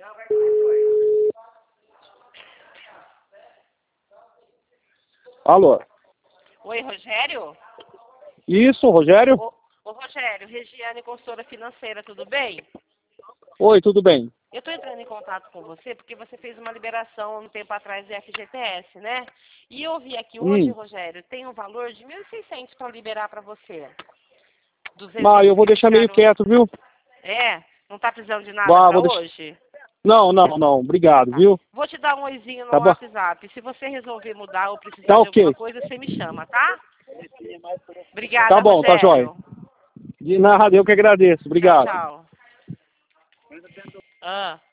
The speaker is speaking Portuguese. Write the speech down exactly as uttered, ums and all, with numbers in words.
Alô? Oi, Rogério? Isso, Rogério? Ô, ô Rogério, Regiane, consultora financeira, tudo bem? Oi, tudo bem? Eu estou entrando em contato com você porque você fez uma liberação um tempo atrás do F G T S, né? E eu vi aqui hoje, Hum. Rogério, tem um valor de mil e seiscentos para liberar para você. Dos Mas eu vou exercícios deixar meio que quieto, viu? É? Não está precisando de nada Vá, para vou deixar... hoje? Não, não, não. Obrigado, Tá. viu? Vou te dar um oizinho no Tá bom? WhatsApp. Se você resolver mudar ou Tá precisar de alguma ok. coisa, você me chama, tá? Tá Obrigada, bom, tá jóia. Rogério. De nada, eu que agradeço. Tchau, Obrigado. tchau. Ah.